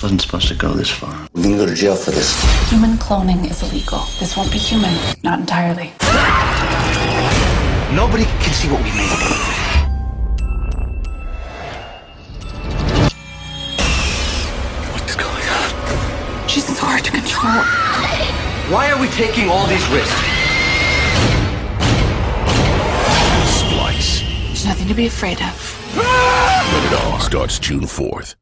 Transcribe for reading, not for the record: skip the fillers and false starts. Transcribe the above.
wasn't supposed to go this far. We're gonna go to jail for this. Human cloning is illegal. This won't be human. Not entirely. Nobody can see what we made. What is going on? She's so hard to control. Why are we taking all these risks? Splice. There's nothing to be afraid of. Rated R. Starts June 4th.